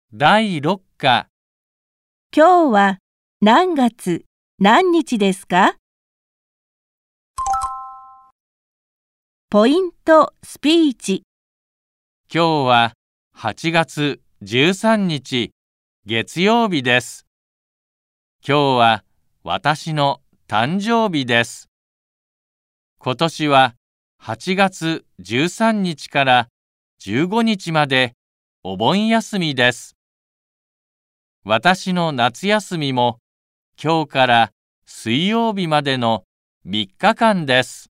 第6課。 今日は何月何日ですか？ポイントスピーチ。 今日は8月13日月曜日です。今日は私の誕生日です。今年は8月13日から15日までお盆休みです。私の夏休みも今日から水曜日までの3日間です。